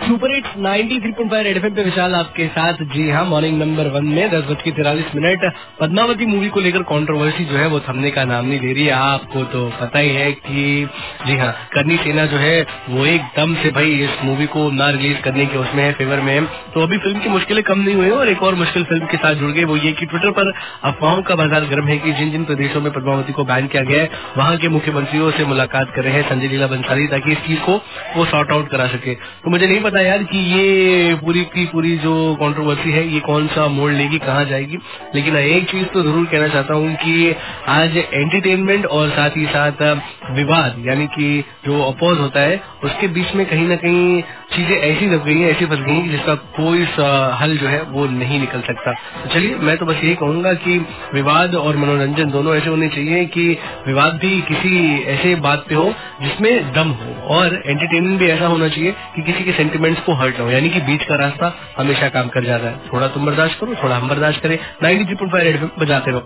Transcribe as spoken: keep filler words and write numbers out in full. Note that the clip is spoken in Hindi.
Super hits ninety three point five red FM पे विशाल आपके साथ। जी हाँ, मॉर्निंग नंबर वन में दस बज के तिरालीस मिनट पद्मावती मूवी को लेकर कंट्रोवर्सी जो है वो थमने का नाम नहीं ले रही है। आपको तो पता ही है कि जी हाँ, करनी सेना जो है वो एकदम से भाई इस मूवी को ना रिलीज करने के उसमें है, फेवर में है। तो अभी फिल्म की मुश्किलें कम नहीं हुई और एक और मुश्किल फिल्म के साथ जुड़ गई। वो ये कि ट्विटर पर अफवाहों का बाजार गर्म है कि जिन जिन प्रदेशों में पद्मावती को बैन किया गया है वहाँ के मुख्यमंत्रियों से मुलाकात कर रहे हैं संजय लीला बंसाली, ताकि इस चीज को वो सॉर्ट आउट करा सके। तो मुझे नहीं पता यार कि ये पूरी की पूरी जो कंट्रोवर्सी है ये कौन सा मोड़ लेगी, कहाँ जाएगी। लेकिन एक चीज तो जरूर कहना चाहता हूँ कि आज एंटरटेनमेंट और साथ ही साथ विवाद यानी कि जो अपोज होता है उसके बीच में कहीं ना कहीं चीजें ऐसी दब गई हैं, ऐसी फंस गई हैं जिसका कोई हल जो है वो नहीं निकल सकता। तो चलिए, मैं तो बस यही कहूंगा कि विवाद और मनोरंजन दोनों ऐसे होने चाहिए कि विवाद भी किसी ऐसे बात पे हो जिसमें दम हो, और एंटरटेनमेंट भी ऐसा होना चाहिए कि किसी के सेंटिमेंट्स को हर्ट ना हो। यानी कि बीच का रास्ता हमेशा काम कर जाता है। थोड़ा तुम बर्दाश्त करो, थोड़ा हम बर्दाश्त करें। Ninety three point five red पे बजाते रहो।